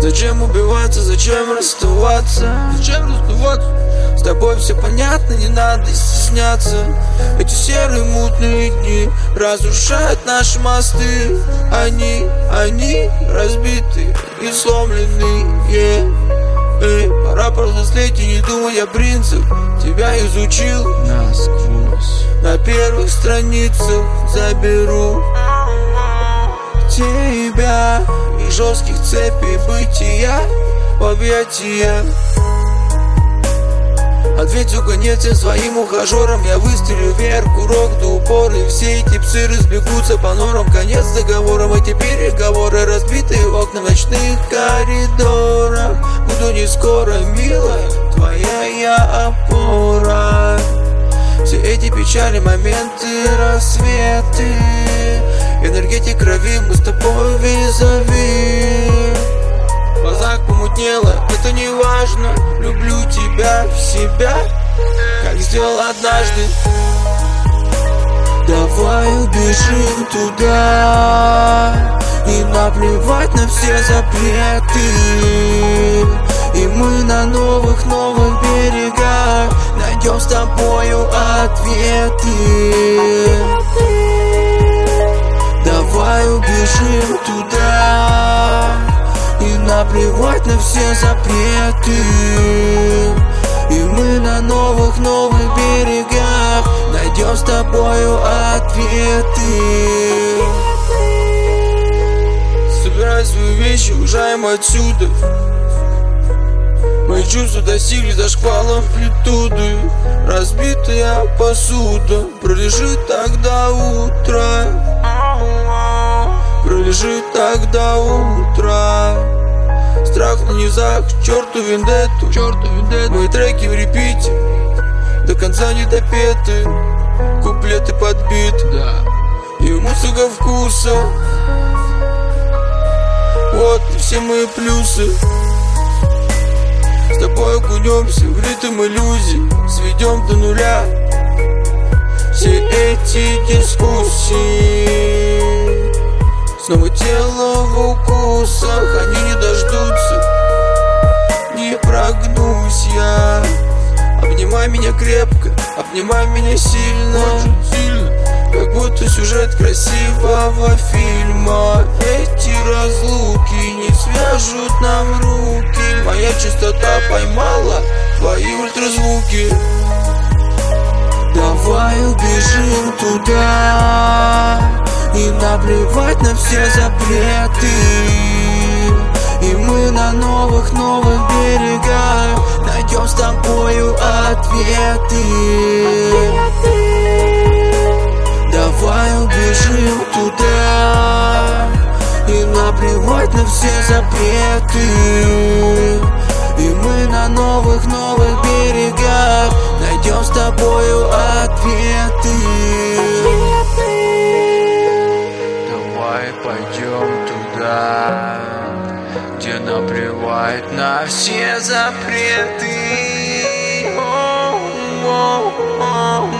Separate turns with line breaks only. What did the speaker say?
Зачем убиваться, зачем расставаться? Зачем расставаться? С тобой все понятно, не надо стесняться. Эти серые мутные дни разрушают наши мосты. Они разбиты и сломленные. Пора повзрослеть и не думай о принципах. Тебя изучил
насквозь.
На первых страницах заберу тебя из жестких цепей бытия в объятия. Ответил конец всем своим ухажерам. Я выстрелю вверх, курок до упора. И все эти псы разбегутся по норам. Конец договорам, эти переговоры. Разбитые окна в ночных коридорах. Буду не скоро, милая, твоя я опора. Все эти печали, моменты, рассветы. Энергетик крови, мы с тобой визави. В глазах помутнело, это не важно. Люблю тебя в себя, как сделал однажды. Давай убежим туда и наплевать на все запреты. И мы на новых берегах найдем с тобою ответы. Давай убежим туда и наплевать на все запреты. И мы на новых берегах найдем с тобою ответы. Собирай свои вещи, уезжаем отсюда. Мои чувства достигли до шквала амплитуды. Разбитая посуда пролежит так до утра. Пролежит так до утра. Страх на низах, черту вендетту. Мои треки в репите, до конца не допеты. Куплеты подбиты, да. И музыка вкуса. Вот и все мои плюсы. С тобой окунемся в ритм иллюзий. Сведем до нуля все эти дискуссии. Снова тело в укусах, они не дождутся. Не прогнусь я. Обнимай меня крепко, обнимай меня сильно. Как будто сюжет красивого фильма. Эти разлуки не свяжут нам руки. Моя чистота поймала твои ультразвуки. Давай убежим туда и наплевать на все запреты. И мы на новых берегах найдем с тобою ответы. Давай убежим туда и наплевать на все запреты. И мы на новых берегах найдем с тобою ответы.
Давай пойдем туда, где наплевать на все запреты.